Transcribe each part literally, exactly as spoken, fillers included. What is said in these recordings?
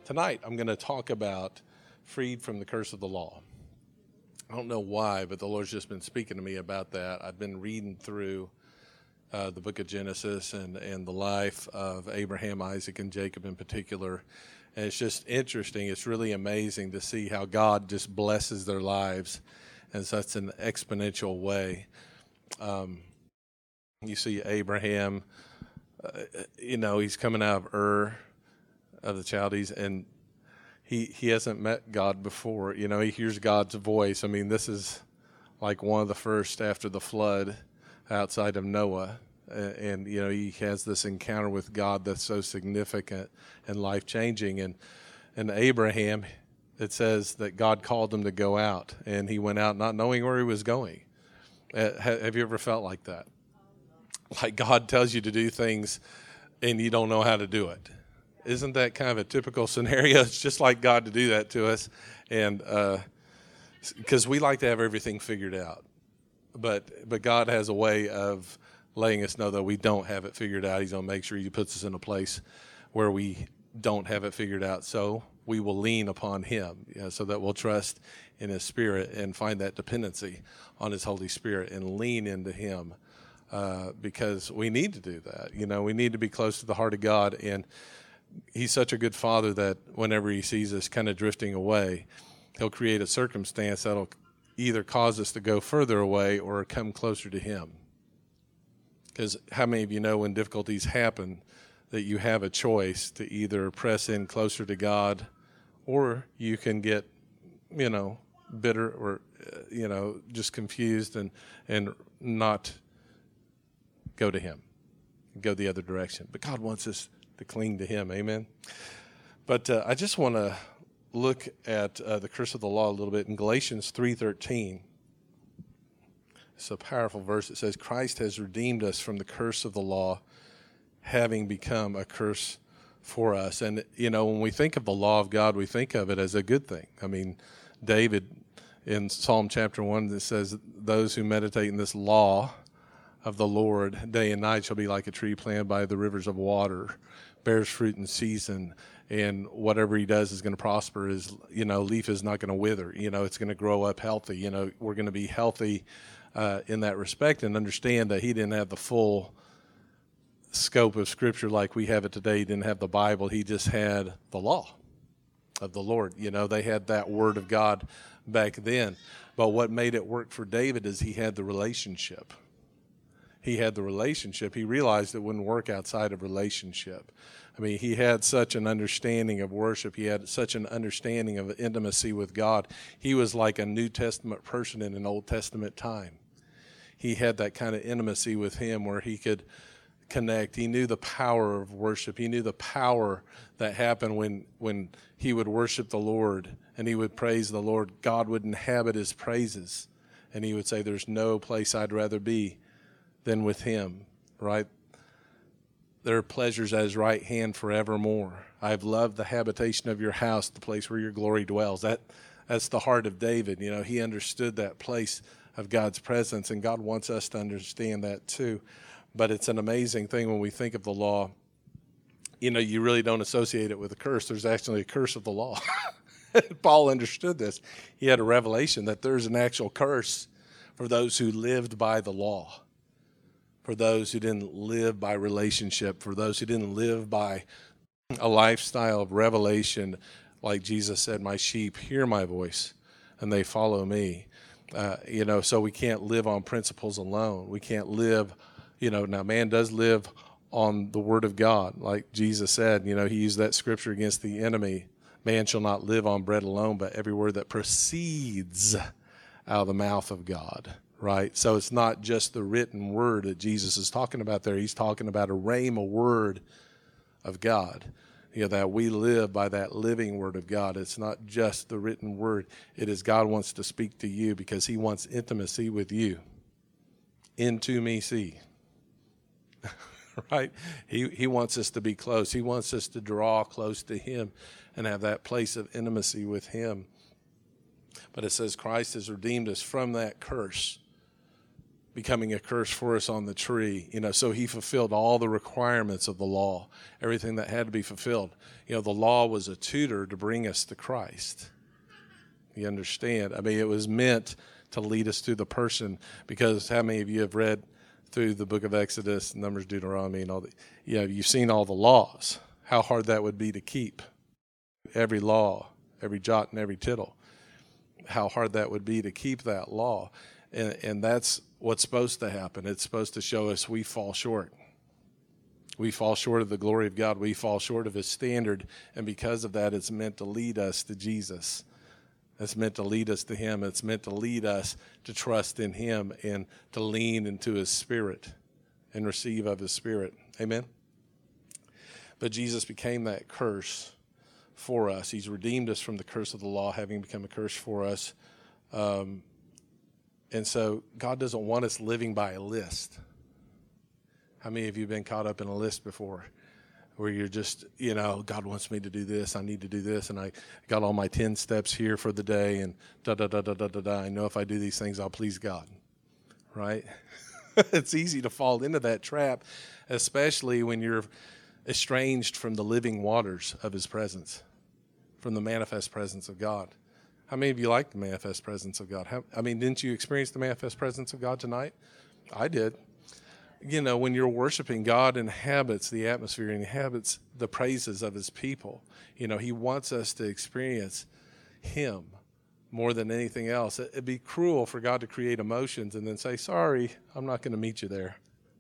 Tonight, I'm going to talk about freed from the curse of the law. I don't know why, but the Lord's just been speaking to me about that. I've been reading through uh, the book of Genesis and, and the life of Abraham, Isaac, and Jacob in particular. And it's just interesting. It's really amazing to see how God just blesses their lives in such an exponential way. Um, you see Abraham, uh, you know, he's coming out of Ur of the Chaldees, and he he hasn't met God before. You know, he hears God's voice. I mean, this is like one of the first after the flood outside of Noah. And, and you know, he has this encounter with God that's so significant and life-changing. And, and Abraham, it says that God called him to go out, and he went out not knowing where he was going. Uh, have you ever felt like that? Like God tells you to do things, and you don't know how to do it. Isn't that kind of a typical scenario? It's just like God to do that to us, and because uh, we like to have everything figured out, but but God has a way of letting us know that we don't have it figured out. He's going to make sure He puts us in a place where we don't have it figured out, so we will lean upon Him, you know, so that we'll trust in His Spirit and find that dependency on His Holy Spirit and lean into Him, uh, because we need to do that. You know, we need to be close to the heart of God, and He's such a good Father that whenever He sees us kind of drifting away, He'll create a circumstance that'll either cause us to go further away or come closer to Him. Because how many of you know when difficulties happen that you have a choice to either press in closer to God, or you can get, you know, bitter or, uh, you know, just confused and, and not go to Him, go the other direction. But God wants us to cling to Him, amen? But uh, I just want to look at uh, the curse of the law a little bit in Galatians three thirteen. It's a powerful verse. It says, Christ has redeemed us from the curse of the law, having become a curse for us. And, you know, when we think of the law of God, we think of it as a good thing. I mean, David in Psalm chapter one, it says, those who meditate in this law of the Lord day and night shall be like a tree planted by the rivers of water, bears fruit in season, and whatever he does is going to prosper. His, you know, leaf is not going to wither. You know, it's going to grow up healthy. You know, we're going to be healthy uh, in that respect, and understand that he didn't have the full scope of Scripture like we have it today. He didn't have the Bible. He just had the law of the Lord. You know, they had that Word of God back then. But what made it work for David is he had the relationship. He had the relationship. He realized it wouldn't work outside of relationship. I mean, he had such an understanding of worship. He had such an understanding of intimacy with God. He was like a New Testament person in an Old Testament time. He had that kind of intimacy with Him where he could connect. He knew the power of worship. He knew the power that happened when, when he would worship the Lord and he would praise the Lord. God would inhabit his praises, and he would say, there's no place I'd rather be than with Him, right? There are pleasures at His right hand forevermore. I've loved the habitation of your house, the place where your glory dwells. That that's the heart of David. You know, he understood that place of God's presence, and God wants us to understand that too. But it's an amazing thing when we think of the law. You know, you really don't associate it with a curse. There's actually a curse of the law. Paul understood this. He had a revelation that there's an actual curse for those who lived by the law, for those who didn't live by relationship, for those who didn't live by a lifestyle of revelation. Like Jesus said, my sheep hear my voice and they follow me. Uh, you know, so we can't live on principles alone. We can't live, you know, now man does live on the Word of God. Like Jesus said, you know, he used that scripture against the enemy. Man shall not live on bread alone, but every word that proceeds out of the mouth of God. Right? So it's not just the written word that Jesus is talking about there. He's talking about a rhema word of God. You know, that we live by that living word of God. It's not just the written word. It is God wants to speak to you because He wants intimacy with you. Into me see. Right? He he wants us to be close. He wants us to draw close to Him and have that place of intimacy with Him. But it says Christ has redeemed us from that curse. becoming a curse for us on the tree. You know, so he fulfilled all the requirements of the law, everything that had to be fulfilled. You know, the law was a tutor to bring us to Christ. You understand? I mean, it was meant to lead us to the person, because how many of you have read through the book of Exodus, Numbers, Deuteronomy, and all the, you know, you've seen all the laws, how hard that would be to keep. Every law, every jot and every tittle, how hard that would be to keep that law. And, and that's what's supposed to happen. It's supposed to show us we fall short. We fall short of the glory of God. We fall short of his standard. And because of that, it's meant to lead us to Jesus. It's meant to lead us to him. It's meant to lead us to trust in him and to lean into his spirit and receive of his spirit. Amen? But Jesus became that curse for us. He's redeemed us from the curse of the law, having become a curse for us. Um, and so God doesn't want us living by a list. How many of you have been caught up in a list before, where you're just, you know, God wants me to do this, I need to do this, and I got all my ten steps here for the day, and da-da-da-da-da-da-da. I know if I do these things, I'll please God, right? It's easy to fall into that trap, especially when you're estranged from the living waters of his presence, from the manifest presence of God. How many of you like the manifest presence of God? How, I mean, didn't you experience the manifest presence of God tonight? I did. You know, when you're worshiping, God inhabits the atmosphere, inhabits the praises of his people. You know, he wants us to experience him more than anything else. It'd be cruel for God to create emotions and then say, sorry, I'm not going to meet you there.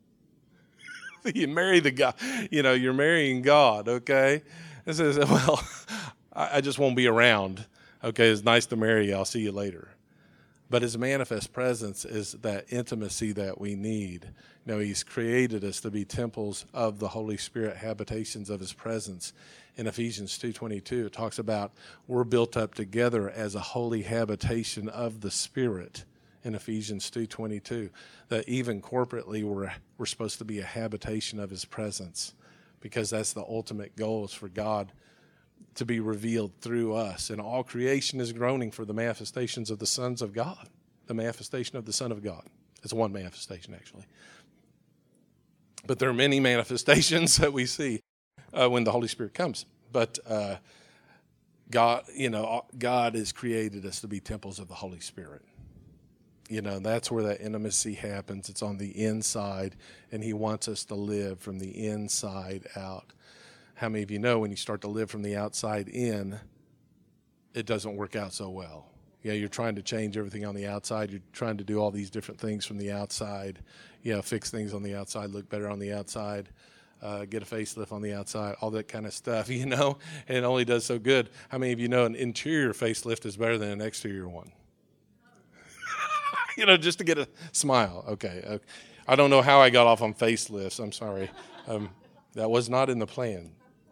You marry the God, you know, you're marrying God, okay? It says, well, I just won't be around. Okay, it's nice to marry you. I'll see you later. But his manifest presence is that intimacy that we need. You know, he's created us to be temples of the Holy Spirit, habitations of his presence. In Ephesians two twenty-two, it talks about we're built up together as a holy habitation of the Spirit. In Ephesians two twenty-two, that even corporately we're, we're supposed to be a habitation of his presence, because that's the ultimate goal, is for God to be revealed through us. And all creation is groaning for the manifestations of the sons of God, the manifestation of the Son of God. It's one manifestation, actually. But there are many manifestations that we see uh, when the Holy Spirit comes. But uh, God, you know, God has created us to be temples of the Holy Spirit. You know, that's where that intimacy happens. It's on the inside, and he wants us to live from the inside out. How many of you know when you start to live from the outside in, it doesn't work out so well? Yeah, you're trying to change everything on the outside. You're trying to do all these different things from the outside. You know, fix things on the outside, look better on the outside, uh, get a facelift on the outside, all that kind of stuff, you know, and it only does so good. How many of you know an interior facelift is better than an exterior one? You know, just to get a smile. Okay. okay. I don't know how I got off on facelifts. I'm sorry. Um, that was not in the plan.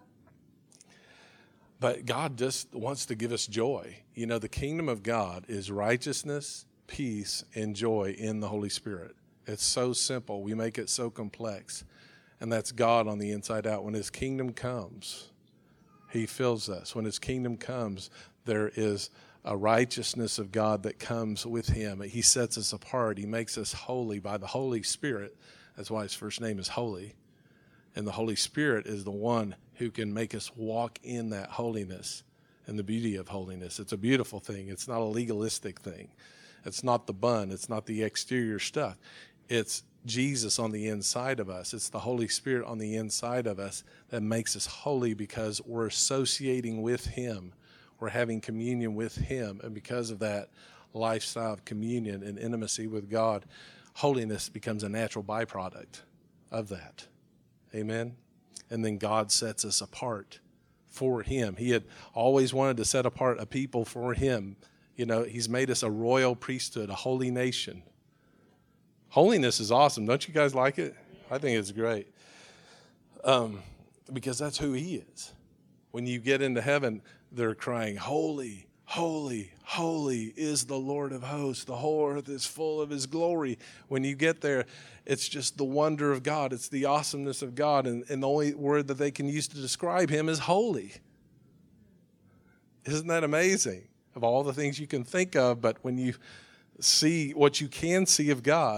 But God just wants to give us joy. You know, the kingdom of God is righteousness, peace, and joy in the Holy Spirit. It's so simple. We make it so complex. And that's God on the inside out. When his kingdom comes, he fills us. When his kingdom comes, there is a righteousness of God that comes with him. He sets us apart. He makes us holy by the Holy Spirit. That's why his first name is Holy. And the Holy Spirit is the one who can make us walk in that holiness and the beauty of holiness. It's a beautiful thing. It's not a legalistic thing. It's not the bun. It's not the exterior stuff. It's Jesus on the inside of us. It's the Holy Spirit on the inside of us that makes us holy, because we're associating with him. We're having communion with him. And because of that lifestyle of communion and intimacy with God, holiness becomes a natural byproduct of that. Amen? And then God sets us apart for him. He had always wanted to set apart a people for him. You know, he's made us a royal priesthood, a holy nation. Holiness is awesome. Don't you guys like it? I think it's great. Um, because that's who he is. When you get into heaven, they're crying, holy, holy, holy is the Lord of hosts. The whole earth is full of his glory. When you get there, it's just the wonder of God. It's the awesomeness of God. And, and the only word that they can use to describe him is holy. Isn't that amazing? Of all the things you can think of, but when you see what you can see of God,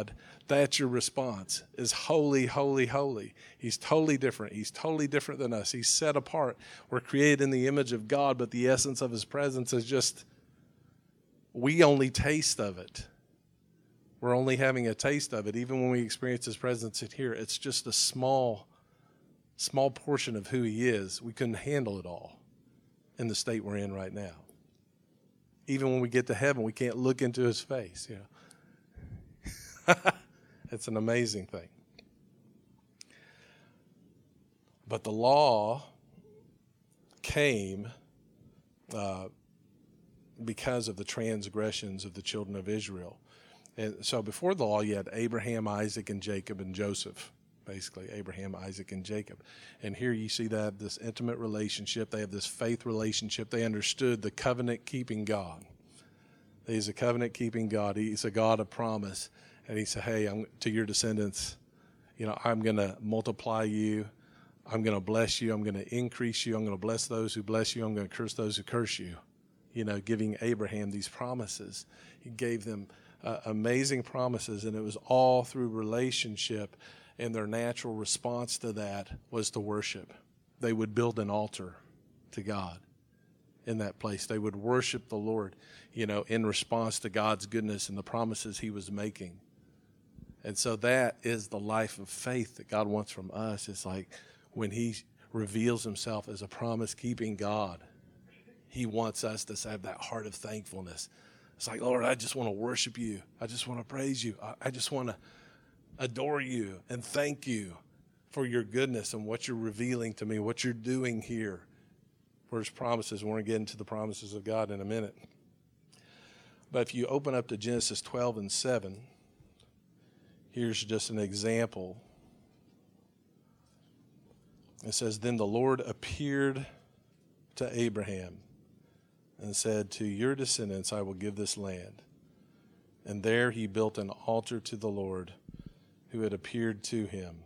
That's your response, is holy, holy, holy. He's totally different. He's totally different than us. He's set apart. We're created in the image of God, but the essence of his presence is just, we only taste of it. We're only having a taste of it. Even when we experience his presence in here, it's just a small, small portion of who he is. We couldn't handle it all in the state we're in right now. Even when we get to heaven, we can't look into his face. You know? It's an amazing thing. But the law came uh, because of the transgressions of the children of Israel. And so before the law, you had Abraham, Isaac, and Jacob, and Joseph. Basically, Abraham, Isaac, and Jacob. And here you see that this intimate relationship. They have this faith relationship. They understood the covenant-keeping God. He's a covenant-keeping God. He's a God of promise. And he said, hey, I'm, to your descendants, you know, I'm going to multiply you. I'm going to bless you. I'm going to increase you. I'm going to bless those who bless you. I'm going to curse those who curse you. You know, giving Abraham these promises. He gave them uh, amazing promises, and it was all through relationship. And their natural response to that was to worship. They would build an altar to God in that place. They would worship the Lord, you know, in response to God's goodness and the promises he was making. And so that is the life of faith that God wants from us. It's like when he reveals himself as a promise-keeping God, he wants us to have that heart of thankfulness. It's like, Lord, I just want to worship you. I just want to praise you. I, I just want to adore you and thank you for your goodness and what you're revealing to me, what you're doing here for his promises. We're going to get into the promises of God in a minute. But if you open up to Genesis twelve and seven, here's just an example. It says, then the Lord appeared to Abraham and said, to your descendants I will give this land. And there he built an altar to the Lord who had appeared to him.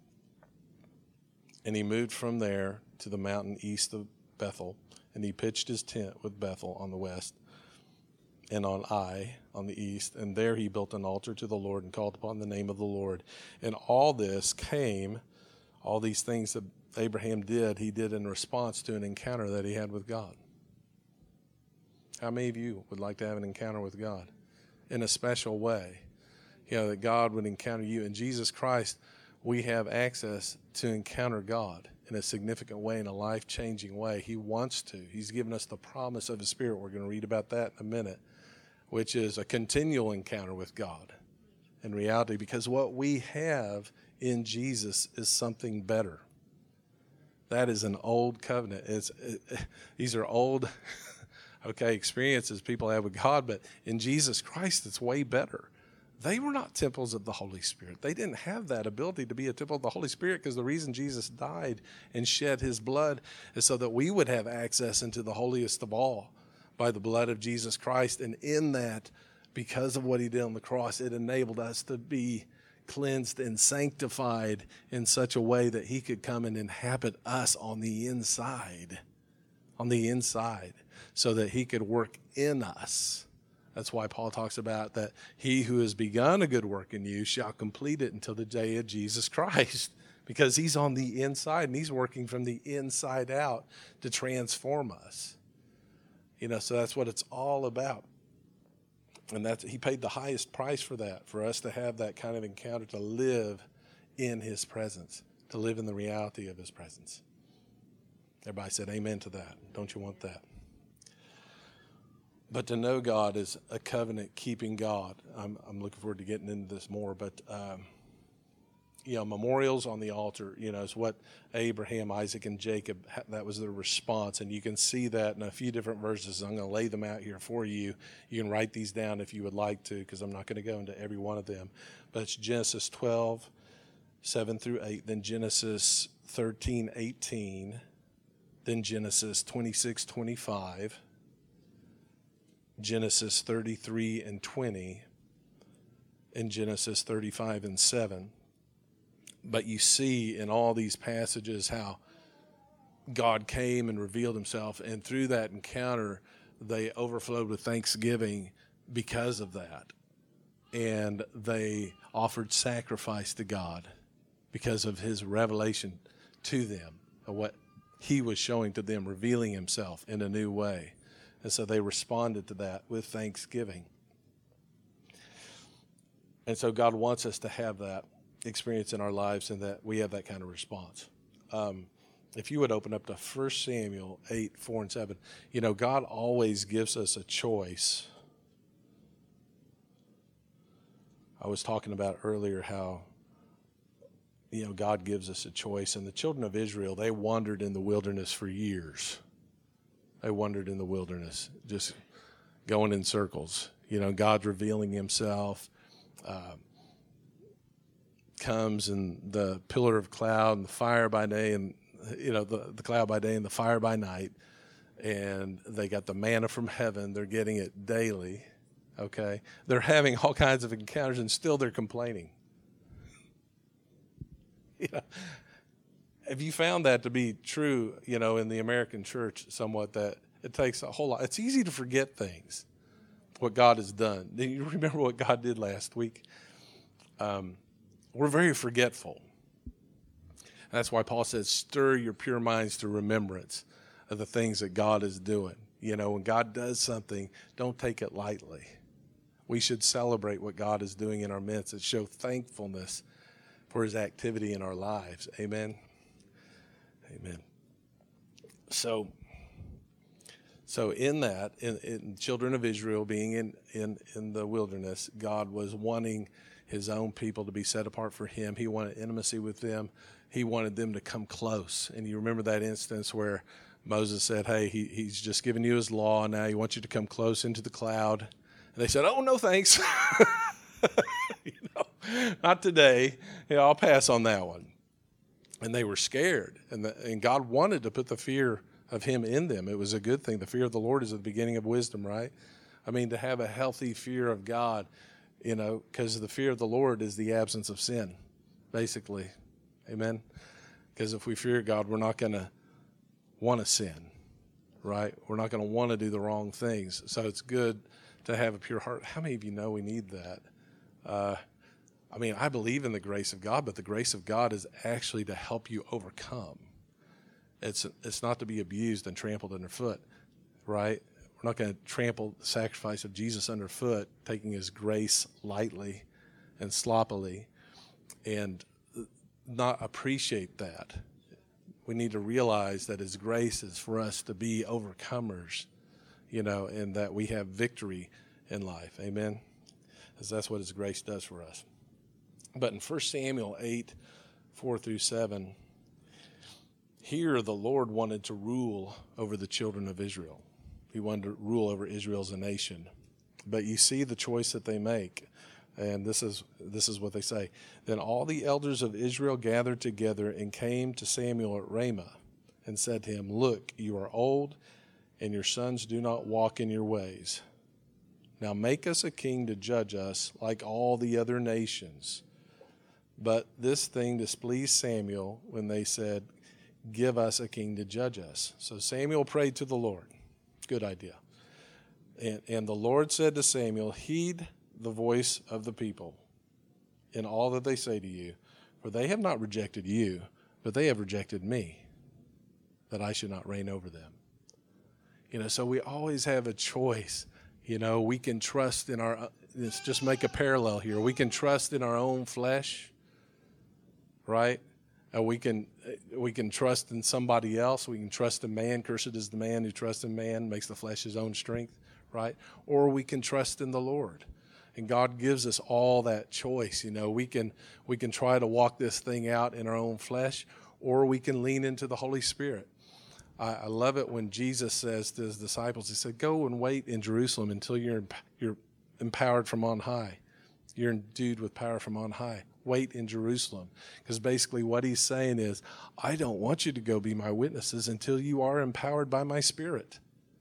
And he moved from there to the mountain east of Bethel, and he pitched his tent with Bethel on the west and on Ai on the east. And there he built an altar to the Lord and called upon the name of the Lord. And all this came, all these things that Abraham did, he did in response to an encounter that he had with God. How many of you would like to have an encounter with God in a special way? You know, that God would encounter you. In Jesus Christ, we have access to encounter God in a significant way, in a life-changing way. He wants to. He's given us the promise of his Spirit. We're going to read about that in a minute, which is a continual encounter with God in reality, because what we have in Jesus is something better. That is an old covenant. It's it, these are old, okay, experiences people have with God, but in Jesus Christ, it's way better. They were not temples of the Holy Spirit. They didn't have that ability to be a temple of the Holy Spirit, because the reason Jesus died and shed his blood is so that we would have access into the holiest of all by the blood of Jesus Christ. And in that, because of what he did on the cross, it enabled us to be cleansed and sanctified in such a way that he could come and inhabit us on the inside, on the inside, so that he could work in us. That's why Paul talks about that he who has begun a good work in you shall complete it until the day of Jesus Christ, because he's on the inside and he's working from the inside out to transform us. You know, so that's what it's all about. And that's, he paid the highest price for that, for us to have that kind of encounter, to live in his presence, to live in the reality of his presence. Everybody said amen to that. Don't you want that? But to know God is a covenant-keeping God. I'm, I'm looking forward to getting into this more. But, um, you know, memorials on the altar, you know, is what Abraham, Isaac, and Jacob, that was their response. And you can see that in a few different verses. I'm going to lay them out here for you. You can write these down if you would like to, because I'm not going to go into every one of them. But it's Genesis twelve, seven through eight, then Genesis thirteen, eighteen, then Genesis twenty-six, twenty-five, Genesis thirty-three and twenty, and Genesis thirty-five and seven. But you see in all these passages how God came and revealed himself, and through that encounter, they overflowed with thanksgiving because of that. and they offered sacrifice to God because of his revelation to them, of what he was showing to them, revealing himself in a new way. And so they responded to that with thanksgiving. And so God wants us to have that experience in our lives, and that we have that kind of response. Um, if you would open up to First Samuel eight, four, and seven. You know, God always gives us a choice. I was talking about earlier how, you know, God gives us a choice. And the children of Israel, they wandered in the wilderness for years. They wandered in the wilderness, just going in circles. You know, God's revealing himself. Uh, comes and the pillar of cloud and the fire by day, and you know the, the cloud by day and the fire by night, and they got the manna from heaven. They're getting it daily. Okay, they're having all kinds of encounters, and still they're complaining. You know, have you found that to be true? You know, in the American church, somewhat, that it takes a whole lot. It's easy to forget things, what God has done. Do you remember what God did last week? Um, we're very forgetful. That's why Paul says, stir your pure minds to remembrance of the things that God is doing. You know, when God does something, don't take it lightly. We should celebrate what God is doing in our midst and show thankfulness for his activity in our lives. Amen. Amen. So, so in that, in, in children of Israel being in, in, in the wilderness, God was wanting his own people to be set apart for him. He wanted intimacy with them. He wanted them to come close. And you remember that instance where Moses said, hey, he, he's just given you his law. Now he wants you to come close into the cloud. And they said, oh, no, thanks. you know, not today. Yeah, I'll pass on that one. And they were scared. And, the, and God wanted to put the fear of him in them. It was a good thing. The fear of the Lord is the beginning of wisdom, right? I mean, to have a healthy fear of God, you know, because the fear of the Lord is the absence of sin, basically. Amen? Because if we fear God, we're not going to want to sin, right? We're not going to want to do the wrong things. So it's good to have a pure heart. How many of you know we need that? Uh, I mean, I believe in the grace of God, but the grace of God is actually to help you overcome. It's it's not to be abused and trampled underfoot, right? We're not going to trample the sacrifice of Jesus underfoot, taking his grace lightly and sloppily, and not appreciate that. We need to realize that his grace is for us to be overcomers, you know, and that we have victory in life. Amen? Because that's what his grace does for us. But in First Samuel eight, four through seven, here the Lord wanted to rule over the children of Israel. He wanted to rule over Israel as a nation. But you see the choice that they make. And this is this is what they say. Then all the elders of Israel gathered together and came to Samuel at Ramah and said to him, look, you are old, and your sons do not walk in your ways. Now make us a king to judge us like all the other nations. But this thing displeased Samuel when they said, give us a king to judge us. So Samuel prayed to the Lord. Good idea. And, and the Lord said to Samuel, heed the voice of the people in all that they say to you, for they have not rejected you, but they have rejected me, that I should not reign over them. You know, so we always have a choice. You know, we can trust in our, let's just make a parallel here. We can trust in our own flesh, right? Uh, we can we can trust in somebody else. We can trust in man. Cursed is the man who trusts in man, makes the flesh his own strength, right? Or we can trust in the Lord. And God gives us all that choice. You know, we can we can try to walk this thing out in our own flesh, or we can lean into the Holy Spirit. I, I love it when Jesus says to his disciples, he said, go and wait in Jerusalem until you're you're empowered from on high. You're endued with power from on high. Wait in Jerusalem. Because basically what he's saying is, I don't want you to go be my witnesses until you are empowered by my Spirit.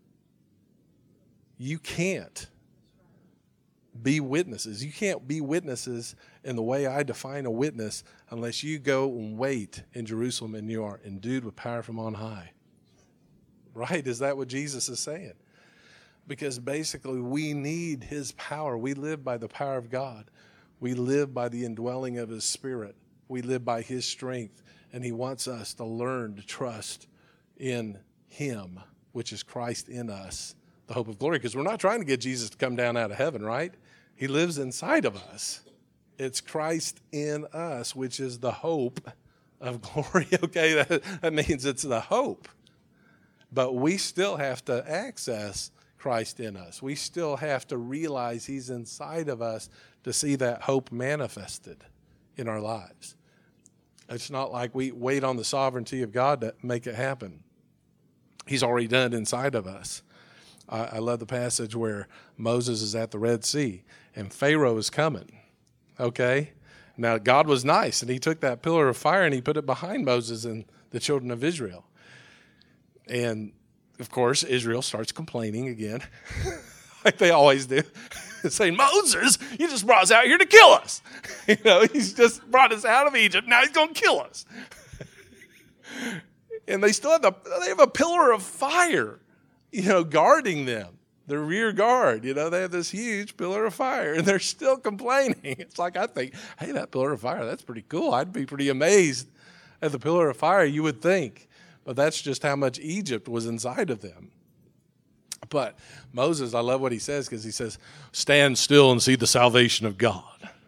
You can't be witnesses. You can't be witnesses in the way I define a witness unless you go and wait in Jerusalem and you are endued with power from on high. Right? Is that what Jesus is saying? Because basically we need his power. We live by the power of God. We live by the indwelling of his Spirit. We live by his strength. And he wants us to learn to trust in him, which is Christ in us, the hope of glory. Because we're not trying to get Jesus to come down out of heaven, right? He lives inside of us. It's Christ in us, which is the hope of glory. Okay, that, that means it's the hope. But we still have to access Christ in us. We still have to realize he's inside of us to see that hope manifested in our lives. It's not like we wait on the sovereignty of God to make it happen. He's already done it inside of us. I, I love the passage where Moses is at the Red Sea and Pharaoh is coming. Okay? Now, God was nice, and he took that pillar of fire and he put it behind Moses and the children of Israel. And of course, Israel starts complaining again, like they always do, saying, Moses, you just brought us out here to kill us. You know, he's just brought us out of Egypt. Now he's going to kill us. And they still have, the, they have a pillar of fire, you know, guarding them, the rear guard. You know, they have this huge pillar of fire, and they're still complaining. It's like, I think, hey, that pillar of fire, that's pretty cool. I'd be pretty amazed at the pillar of fire, you would think. But that's just how much Egypt was inside of them. But Moses, I love what he says, because he says, stand still and see the salvation of God.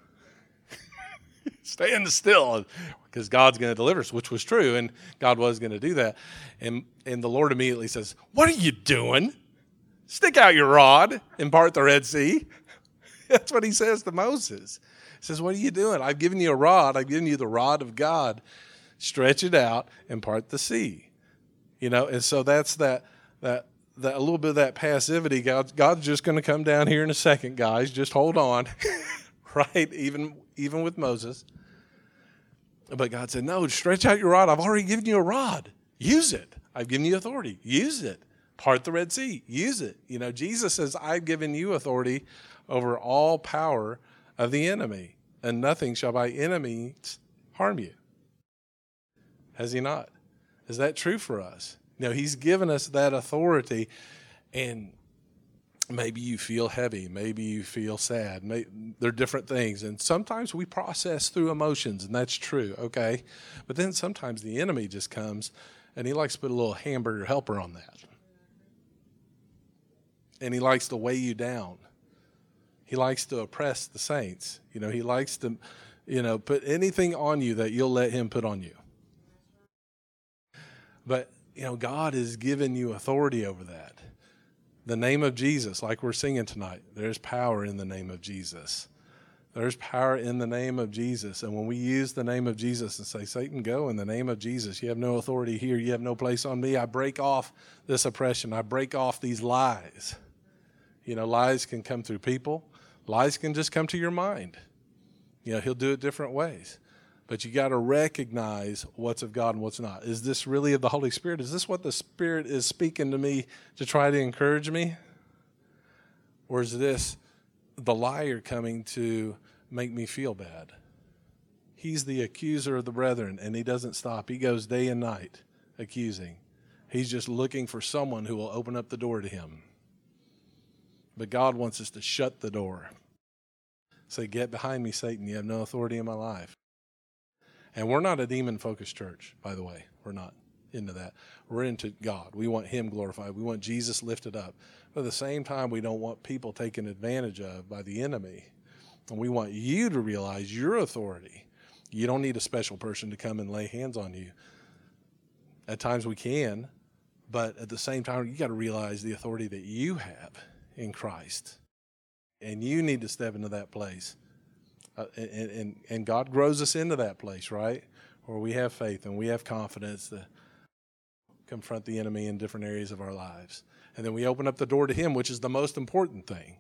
Stand still, because God's going to deliver us, which was true, and God was going to do that. And, and the Lord immediately says, what are you doing? Stick out your rod and part the Red Sea. That's what he says to Moses. He says, what are you doing? I've given you a rod. I've given you the rod of God. Stretch it out and part the sea. You know, and so that's that that that a little bit of that passivity. God, God's just going to come down here in a second, guys. Just hold on. Right? Even even with Moses. But God said, no, stretch out your rod. I've already given you a rod. Use it. I've given you authority. Use it. Part the Red Sea. Use it. You know, Jesus says, I've given you authority over all power of the enemy, and nothing shall by enemies harm you. Has he not? Is that true for us? You know, he's given us that authority, and maybe you feel heavy. Maybe you feel sad. Maybe, they're different things, and sometimes we process through emotions, and that's true, okay? But then sometimes the enemy just comes, and he likes to put a little hamburger helper on that. And he likes to weigh you down. He likes to oppress the saints. You know, he likes to, you know, put anything on you that you'll let him put on you. But, you know, God has given you authority over that. The name of Jesus, like we're singing tonight, there's power in the name of Jesus. There's power in the name of Jesus. And when we use the name of Jesus and say, Satan, go in the name of Jesus. You have no authority here. You have no place on me. I break off this oppression. I break off these lies. You know, lies can come through people. Lies can just come to your mind. You know, he'll do it different ways. But you got to recognize what's of God and what's not. Is this really of the Holy Spirit? Is this what the Spirit is speaking to me to try to encourage me? Or is this the liar coming to make me feel bad? He's the accuser of the brethren, and he doesn't stop. He goes day and night accusing. He's just looking for someone who will open up the door to him. But God wants us to shut the door. Say, get behind me, Satan. You have no authority in my life. And we're not a demon-focused church, by the way. We're not into that. We're into God. We want him glorified. We want Jesus lifted up. But at the same time, we don't want people taken advantage of by the enemy. And we want you to realize your authority. You don't need a special person to come and lay hands on you. At times we can, but at the same time, you got to realize the authority that you have in Christ. And you need to step into that place. Uh, and, and, and God grows us into that place, right? Where we have faith and we have confidence to confront the enemy in different areas of our lives. And then we open up the door to him, which is the most important thing.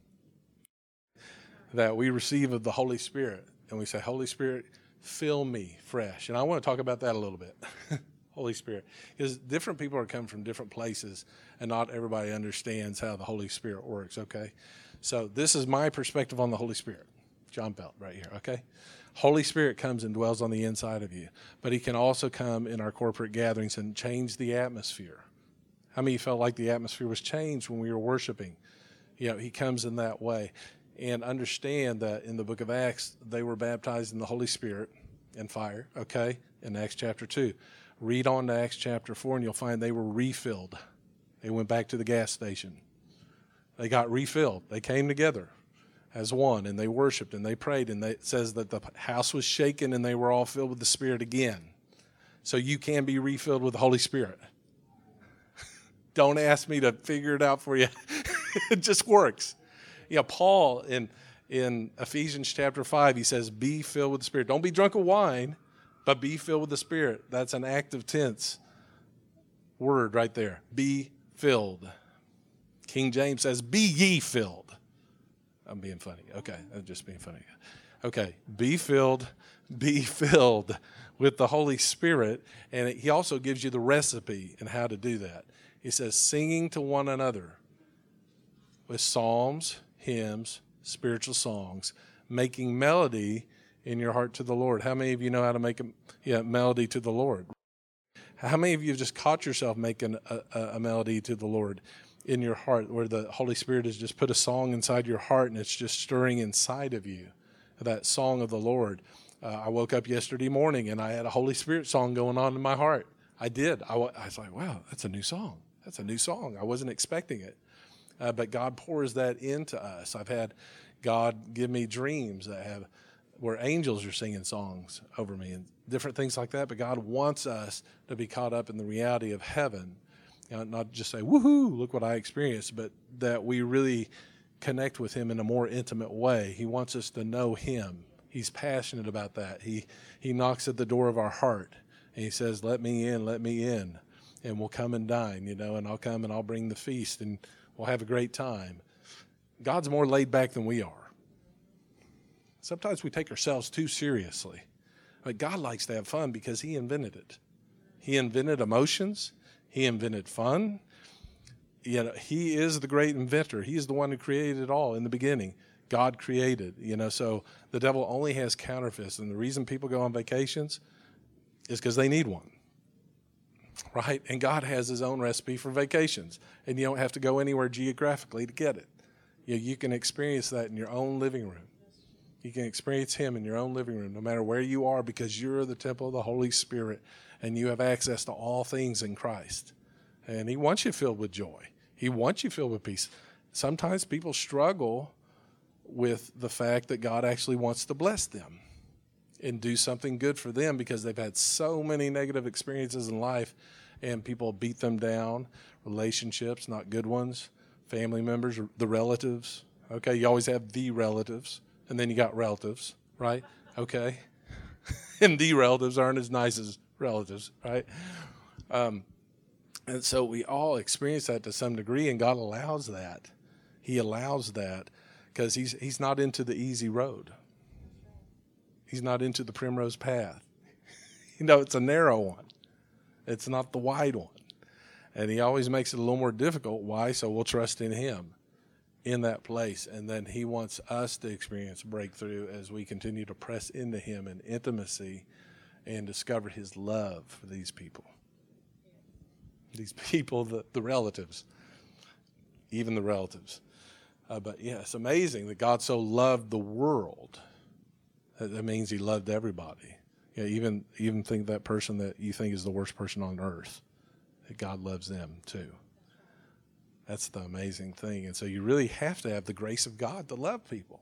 That we receive of the Holy Spirit. And we say, Holy Spirit, fill me fresh. And I want to talk about that a little bit. Holy Spirit. Because different people are coming from different places, and not everybody understands how the Holy Spirit works, okay? So this is my perspective on the Holy Spirit. John Belt right here, okay? Holy Spirit comes and dwells on the inside of you, but he can also come in our corporate gatherings and change the atmosphere. How many felt like the atmosphere was changed when we were worshiping? You know, he comes in that way. And understand that in the book of Acts, they were baptized in the Holy Spirit and fire, okay, in Acts chapter two. Read on to Acts chapter four, and you'll find they were refilled. They went back to the gas station. They got refilled. They came together as one, and they worshiped, and they prayed, and they, it says that the house was shaken, and they were all filled with the Spirit again. So you can be refilled with the Holy Spirit. Don't ask me to figure it out for you. It just works. Yeah, Paul in in Ephesians chapter five, he says, be filled with the Spirit. Don't be drunk with wine, but be filled with the Spirit. That's an active tense word right there. Be filled. King James says, be ye filled. I'm being funny. Okay, I'm just being funny. Okay, be filled, be filled with the Holy Spirit. And he also gives you the recipe and how to do that. He says, singing to one another with psalms, hymns, spiritual songs, making melody in your heart to the Lord. How many of you know how to make a yeah, melody to the Lord? How many of you have just caught yourself making a, a, a melody to the Lord in your heart, where the Holy Spirit has just put a song inside your heart and it's just stirring inside of you, that song of the Lord? Uh, I woke up yesterday morning and I had a Holy Spirit song going on in my heart. I did. I, I was like, wow, that's a new song. That's a new song. I wasn't expecting it. Uh, but God pours that into us. I've had God give me dreams that have where angels are singing songs over me and different things like that. But God wants us to be caught up in the reality of heaven, you know, not just say, woohoo, look what I experienced, but that we really connect with him in a more intimate way. He wants us to know him. He's passionate about that. He, he knocks at the door of our heart and he says, let me in, let me in. And we'll come and dine, you know, and I'll come and I'll bring the feast and we'll have a great time. God's more laid back than we are. Sometimes we take ourselves too seriously. But God likes to have fun because he invented it. He invented emotions. He invented fun. You know, he is the great inventor. He is the one who created it all in the beginning. God created, you know, so the devil only has counterfeits. And the reason people go on vacations is because they need one. Right? And God has his own recipe for vacations. And you don't have to go anywhere geographically to get it. You, you can experience that in your own living room. You can experience him in your own living room, no matter where you are, because you're the temple of the Holy Spirit and you have access to all things in Christ. And he wants you filled with joy. He wants you filled with peace. Sometimes people struggle with the fact that God actually wants to bless them and do something good for them because they've had so many negative experiences in life and people beat them down, relationships, not good ones, family members, the relatives. Okay, you always have the relatives, and then you got relatives, right? Okay. And the relatives aren't as nice as relatives, right? Um, and so we all experience that to some degree, and God allows that. He allows that because he's he's not into the easy road. He's not into the primrose path. You know, it's a narrow one. It's not the wide one. And he always makes it a little more difficult. Why? So we'll trust in him in that place. And then he wants us to experience breakthrough as we continue to press into him in intimacy and discover his love for these people. These people, the, the relatives, even the relatives. Uh, but yeah, it's amazing that God so loved the world. That means he loved everybody. Yeah, even even think that person that you think is the worst person on earth, that God loves them too. That's the amazing thing. And so you really have to have the grace of God to love people.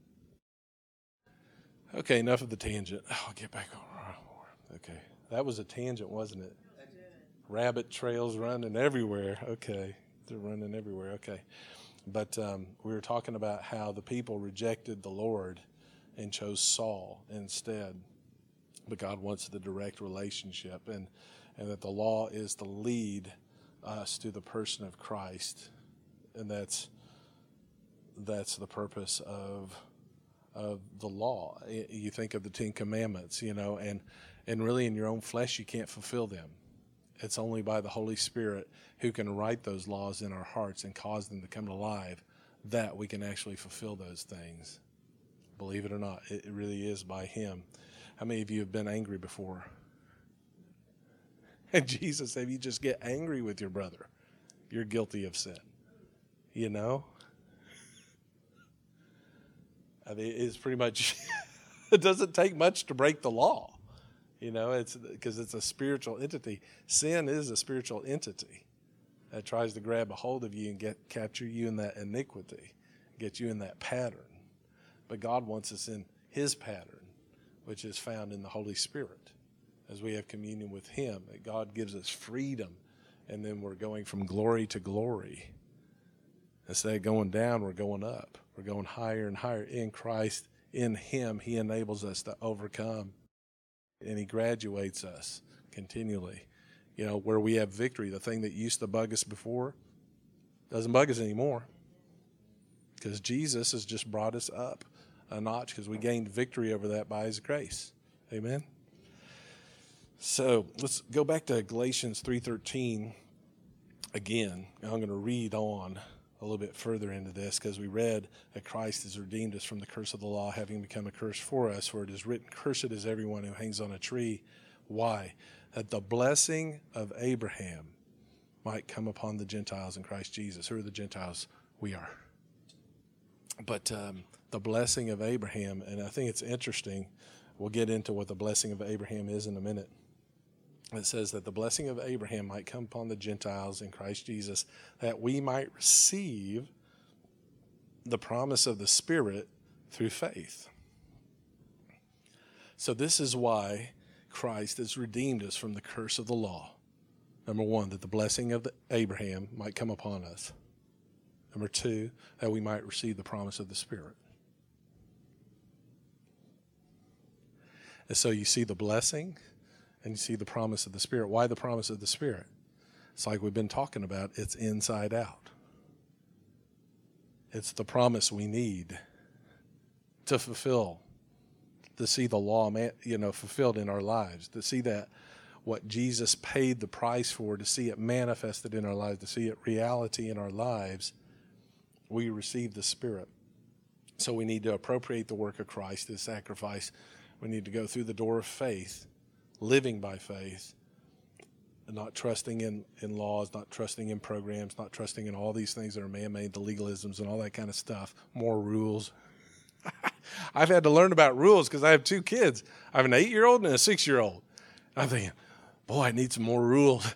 Okay, enough of the tangent. I'll get back on. Okay, that was a tangent, wasn't it? Rabbit trails running everywhere. Okay, they're running everywhere. Okay. But um, we were talking about how the people rejected the Lord and chose Saul instead. But God wants the direct relationship, and, and that the law is to lead us to the person of Christ. And that's that's the purpose of of the law. You think of the Ten Commandments, you know, and, and really in your own flesh you can't fulfill them. It's only by the Holy Spirit who can write those laws in our hearts and cause them to come to life that we can actually fulfill those things. Believe it or not, it really is by him. How many of you have been angry before? And Jesus said, you just get angry with your brother. you're guilty of sin. You know? I mean, it's pretty much, it doesn't take much to break the law. You know, it's because it's a spiritual entity. Sin is a spiritual entity that tries to grab a hold of you and get capture you in that iniquity, get you in that pattern. But God wants us in his pattern, which is found in the Holy Spirit. As we have communion with him, that God gives us freedom, and then we're going from glory to glory. Instead of going down, we're going up. We're going higher and higher in Christ. In him, he enables us to overcome, and he graduates us continually. You know, where we have victory, the thing that used to bug us before doesn't bug us anymore, because Jesus has just brought us up a notch, because we gained victory over that by his grace. Amen. So let's go back to Galatians three thirteen again. I'm going to read on a little bit further into this, because we read that Christ has redeemed us from the curse of the law, having become a curse for us. For it is written, "Cursed is everyone who hangs on a tree." Why? That the blessing of Abraham might come upon the Gentiles in Christ Jesus. Who are the Gentiles? We are. But um, the blessing of Abraham, and I think it's interesting. We'll get into what the blessing of Abraham is in a minute. It says that the blessing of Abraham might come upon the Gentiles in Christ Jesus, that we might receive the promise of the Spirit through faith. So this is why Christ has redeemed us from the curse of the law. Number one, that the blessing of the Abraham might come upon us. Number two, that we might receive the promise of the Spirit. And so you see the blessing and you see the promise of the Spirit. Why the promise of the Spirit? It's like we've been talking about. It's inside out. It's the promise we need to fulfill, to see the law, you know, fulfilled in our lives, to see that what Jesus paid the price for, to see it manifested in our lives, to see it reality in our lives. We receive the Spirit. So we need to appropriate the work of Christ, his sacrifice. We need to go through the door of faith, living by faith, and not trusting in, in laws, not trusting in programs, not trusting in all these things that are man-made, the legalisms and all that kind of stuff, more rules. I've had to learn about rules because I have two kids. I have an eight-year-old and a six-year-old. I'm thinking, boy, I need some more rules.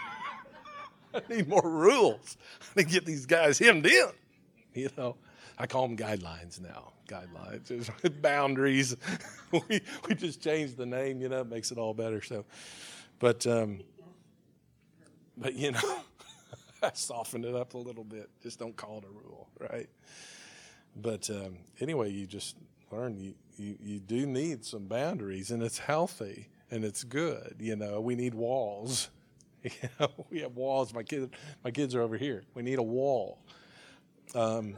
I need more rules to get these guys hemmed in. You know, I call them guidelines now. Guidelines, boundaries. we we just changed the name. You know, it makes it all better. So, but um, but you know, I softened it up a little bit. Just don't call it a rule, right? But um, anyway, you just learn you, you you do need some boundaries, and it's healthy and it's good. You know, we need walls. You know, we have walls. My kids, my kids are over here. We need a wall. Um,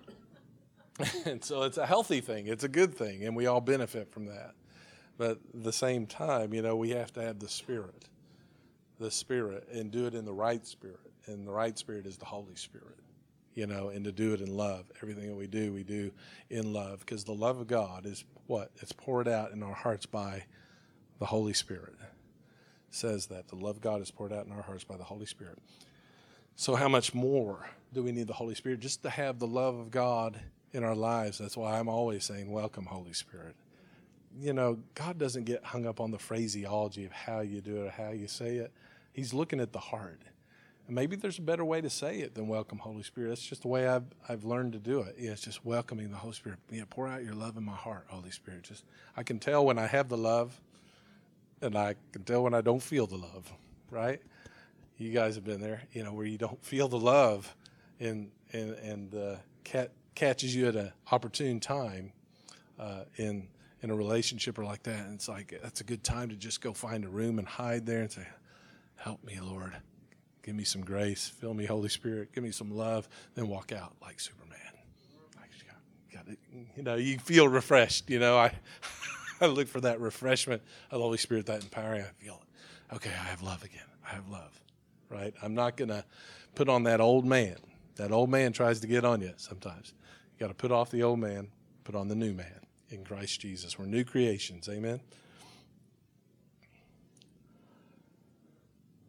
and so it's a healthy thing. It's a good thing, and we all benefit from that. But at the same time, you know, we have to have the Spirit, the Spirit, and do it in the right Spirit. And the right Spirit is the Holy Spirit, you know, and to do it in love. Everything that we do, we do in love, because the love of God is what? It's poured out in our hearts by the Holy Spirit. It says that the love of God is poured out in our hearts by the Holy Spirit. So how much more do we need the Holy Spirit? Just to have the love of God in our lives. That's why I'm always saying, welcome, Holy Spirit. You know, God doesn't get hung up on the phraseology of how you do it or how you say it. He's looking at the heart. And maybe there's a better way to say it than welcome, Holy Spirit. That's just the way I've I've learned to do it. Yeah, it's just welcoming the Holy Spirit. Yeah, pour out your love in my heart, Holy Spirit. Just I can tell when I have the love, and I can tell when I don't feel the love, right? You guys have been there, you know, where you don't feel the love, and and and uh, cat catches you at an opportune time uh, in in a relationship or like that, and it's like that's a good time to just go find a room and hide there and say, "Help me, Lord, give me some grace, fill me, Holy Spirit, give me some love," then walk out like Superman. Like, got it. You know, you feel refreshed. You know, I I look for that refreshment of the Holy Spirit, that empowering. I feel it. Okay, I have love again. I have love. Right? I'm not going to put on that old man. That old man tries to get on you sometimes. You got to put off the old man, put on the new man in Christ Jesus. We're new creations. Amen?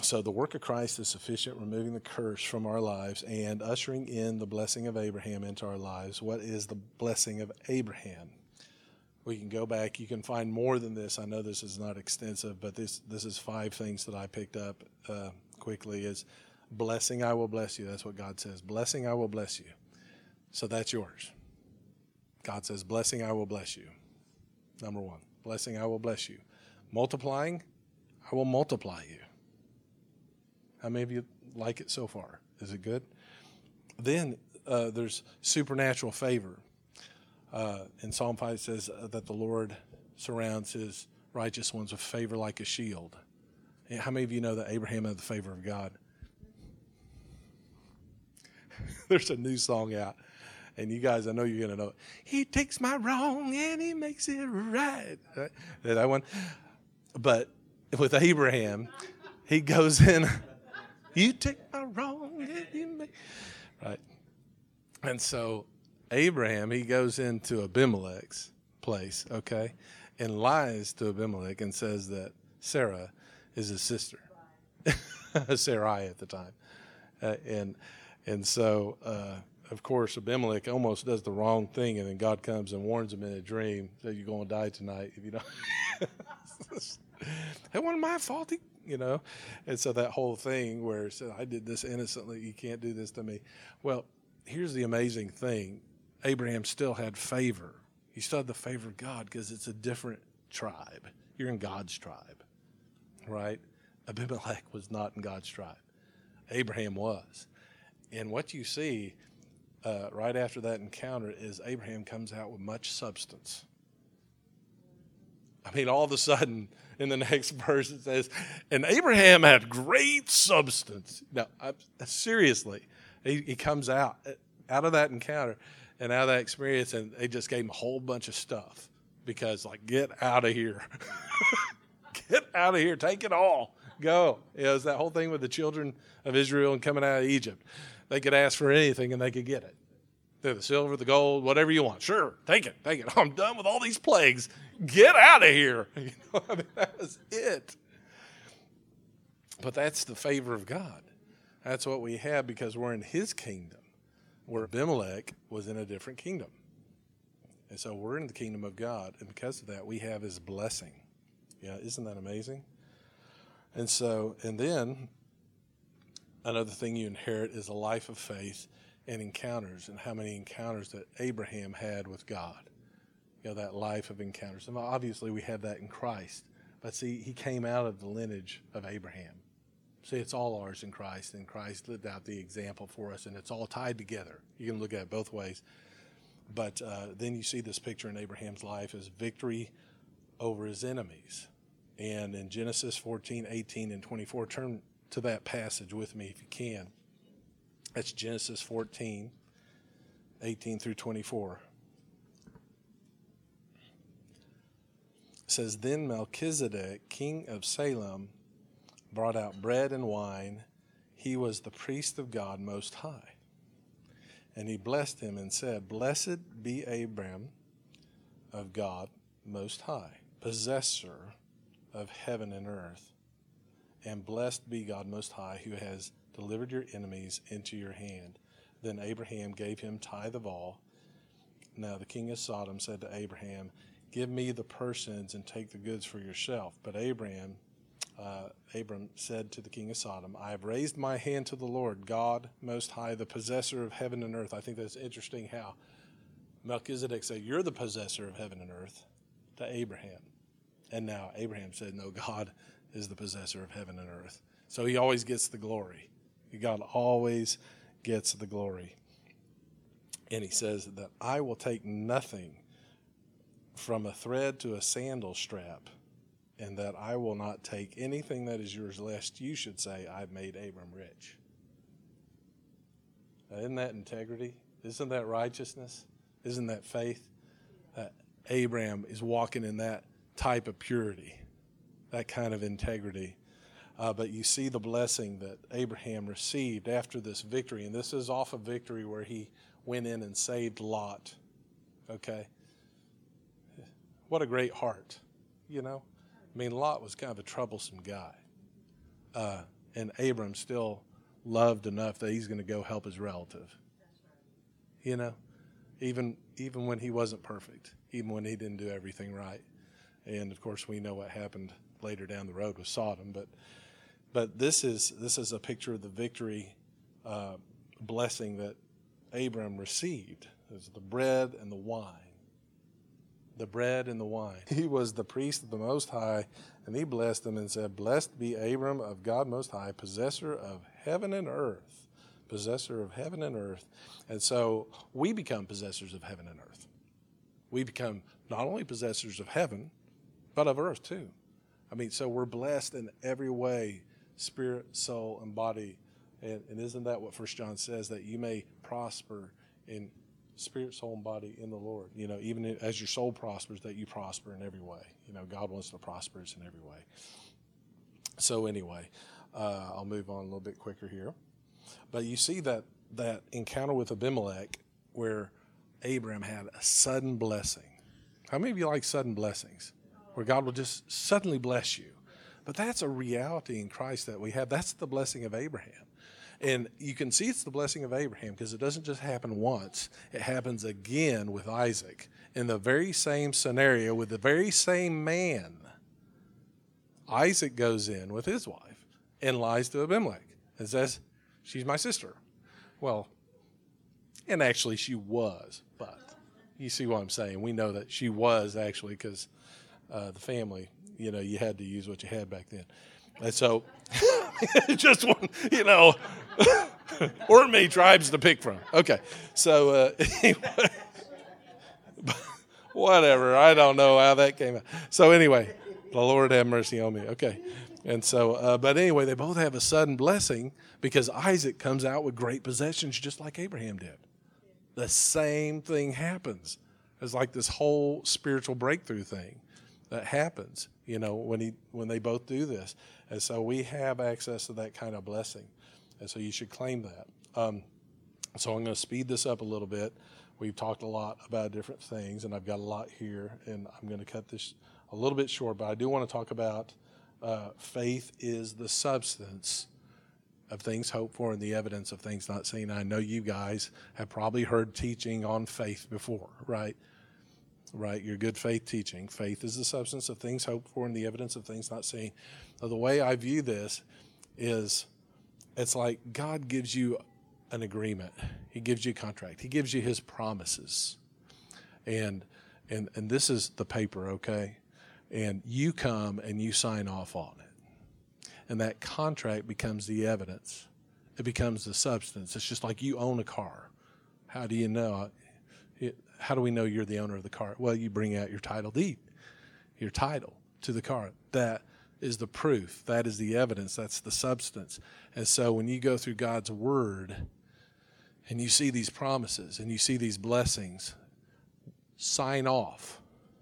So the work of Christ is sufficient, removing the curse from our lives and ushering in the blessing of Abraham into our lives. What is the blessing of Abraham? We can go back. You can find more than this. I know this is not extensive, but this this is five things that I picked up uh, quickly. Is blessing, I will bless you. That's what God says. Blessing, I will bless you. So that's yours. God says, blessing, I will bless you. Number one, blessing, I will bless you. Multiplying, I will multiply you. How many of you like it so far? Is it good? Then uh, there's supernatural favor. Uh, in Psalm five, it says uh, that the Lord surrounds his righteous ones with favor like a shield. And how many of you know that Abraham had the favor of God? There's a new song out. And you guys, I know you're going to know it. He takes my wrong and he makes it right. Right? That one. But with Abraham, he goes in... You take my wrong, and you make... Right. And so Abraham, he goes into Abimelech's place, okay, and lies to Abimelech and says that Sarah is his sister. Sarai at the time. Uh, and and so, uh, of course, Abimelech almost does the wrong thing, and then God comes and warns him in a dream that you're going to die tonight if you don't. That wasn't my fault. He, you know, and so that whole thing where it said, I did this innocently, you can't do this to me. Well, here's the amazing thing. Abraham still had favor. He still had the favor of God because it's a different tribe. You're in God's tribe, right? Abimelech was not in God's tribe. Abraham was. And what you see uh, right after that encounter is Abraham comes out with much substance. I mean, all of a sudden, in the next verse, it says, and Abraham had great substance. Now, I, seriously, he, he comes out, out of that encounter and out of that experience, and they just gave him a whole bunch of stuff because, like, get out of here. Get out of here. Take it all. Go. You know, it was that whole thing with the children of Israel and coming out of Egypt. They could ask for anything, and they could get it. The silver, the gold, whatever you want. Sure, take it, take it. I'm done with all these plagues. Get out of here. You know, I mean, that was it. But that's the favor of God. That's what we have because we're in his kingdom, where Abimelech was in a different kingdom. And so we're in the kingdom of God, and because of that, we have his blessing. Yeah, isn't that amazing? And so, and then another thing you inherit is a life of faith and encounters, and how many encounters that Abraham had with God. You know, that life of encounters. And obviously we have that in Christ. But see, he came out of the lineage of Abraham. See, it's all ours in Christ, and Christ lived out the example for us, and it's all tied together. You can look at it both ways. But uh, then you see this picture in Abraham's life as victory over his enemies. And in Genesis fourteen, eighteen, and twenty-four, turn to that passage with me if you can. That's Genesis fourteen, eighteen through twenty-four. It says, then Melchizedek, king of Salem, brought out bread and wine. He was the priest of God Most High. And he blessed him and said, blessed be Abram of God Most High, possessor of heaven and earth. And blessed be God Most High, who has delivered your enemies into your hand. Then Abraham gave him tithe of all. Now the king of Sodom said to Abraham, give me the persons and take the goods for yourself. But Abraham, uh, Abram said to the king of Sodom, I have raised my hand to the Lord, God Most High, the possessor of heaven and earth. I think that's interesting how Melchizedek said, you're the possessor of heaven and earth to Abraham. And now Abraham said, no, God is the possessor of heaven and earth. So he always gets the glory. God always gets the glory. And he says that I will take nothing from a thread to a sandal strap, and that I will not take anything that is yours, lest you should say, I've made Abram rich. Now, isn't that integrity? Isn't that righteousness? Isn't that faith? Uh, Abraham is walking in that type of purity, that kind of integrity. Uh, but you see the blessing that Abraham received after this victory. And this is off a victory where he went in and saved Lot. Okay? What a great heart, you know? I mean, Lot was kind of a troublesome guy. Uh, And Abram still loved enough that he's going to go help his relative. You know, even even when he wasn't perfect, even when he didn't do everything right. And of course, we know what happened later down the road with Sodom. But but this is this is a picture of the victory uh, blessing that Abram received. It was the bread and the wine. The bread and the wine. He was the priest of the Most High, and he blessed him and said, "Blessed be Abram of God Most High, possessor of heaven and earth." Possessor of heaven and earth. And so we become possessors of heaven and earth. We become not only possessors of heaven, but of earth too. I mean, so we're blessed in every way, spirit, soul, and body. And, and isn't that what First John says, that you may prosper in spirit, soul, and body in the Lord? You know, even as your soul prospers, that you prosper in every way. You know, God wants to prosper us in every way. So anyway, uh, I'll move on a little bit quicker here. But you see that that encounter with Abimelech where Abraham had a sudden blessing. How many of you like sudden blessings? Where God will just suddenly bless you. But that's a reality in Christ that we have. That's the blessing of Abraham. And you can see it's the blessing of Abraham because it doesn't just happen once. It happens again with Isaac in the very same scenario with the very same man. Isaac goes in with his wife and lies to Abimelech and says, "She's my sister." Well, and actually she was, but you see what I'm saying. We know that she was actually because uh, the family, you know, you had to use what you had back then. And so, just one, you know, or many tribes to pick from. Okay, so uh, anyway, whatever. I don't know how that came out. So anyway, the Lord have mercy on me. Okay. And so, uh, but anyway, they both have a sudden blessing because Isaac comes out with great possessions just like Abraham did. The same thing happens. It's like this whole spiritual breakthrough thing that happens, you know, when he when they both do this. And so we have access to that kind of blessing. And so you should claim that. Um, so I'm going to speed this up a little bit. We've talked a lot about different things, and I've got a lot here, and I'm going to cut this a little bit short, but I do want to talk about Uh, faith is the substance of things hoped for and the evidence of things not seen. I know you guys have probably heard teaching on faith before, right? Right, your good faith teaching. Faith is the substance of things hoped for and the evidence of things not seen. Now, the way I view this is it's like God gives you an agreement. He gives you a contract. He gives you his promises. And and and this is the paper, okay? And you come and you sign off on it. And that contract becomes the evidence. It becomes the substance. It's just like you own a car. How do you know? It, how do we know you're the owner of the car? Well, you bring out your title deed, your title to the car. That is the proof. That is the evidence. That's the substance. And so when you go through God's word and you see these promises and you see these blessings, sign off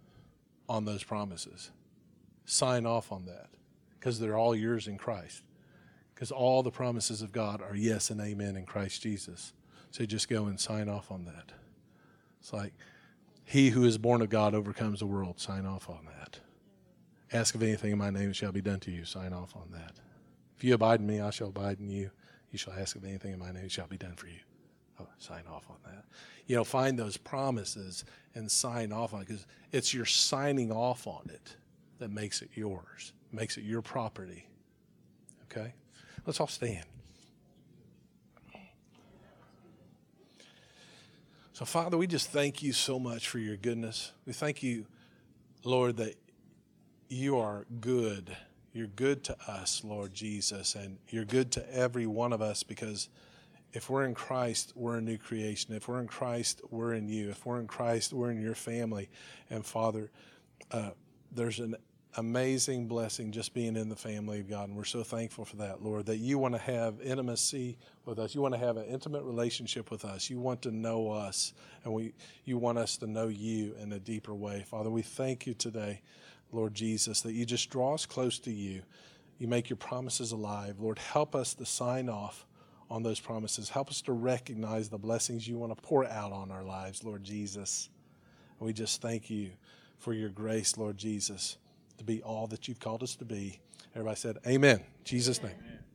on those promises. Sign off on that because they're all yours in Christ. Because all the promises of God are yes and amen in Christ Jesus. So just go and sign off on that. It's like, he who is born of God overcomes the world. Sign off on that. Ask of anything in my name, it shall be done to you. Sign off on that. If you abide in me, I shall abide in you. You shall ask of anything in my name, it shall be done for you. Oh, sign off on that. You know, find those promises and sign off on it because it's your signing off on it that makes it yours, makes it your property. Okay? Let's all stand. So, Father, we just thank you so much for your goodness. We thank you, Lord, that you are good. You're good to us, Lord Jesus, and you're good to every one of us because if we're in Christ, we're a new creation. If we're in Christ, we're in you. If we're in Christ, we're in your family. And Father, uh, there's an amazing blessing just being in the family of God. And we're so thankful for that, Lord, that you want to have intimacy with us. You want to have an intimate relationship with us. You want to know us. And we, you want us to know you in a deeper way. Father, we thank you today, Lord Jesus, that you just draw us close to you. You make your promises alive. Lord, help us to sign off on those promises. Help us to recognize the blessings you want to pour out on our lives, Lord Jesus. And we just thank you for your grace, Lord Jesus, to be all that you've called us to be. Everybody said, amen. In Jesus' name. Amen.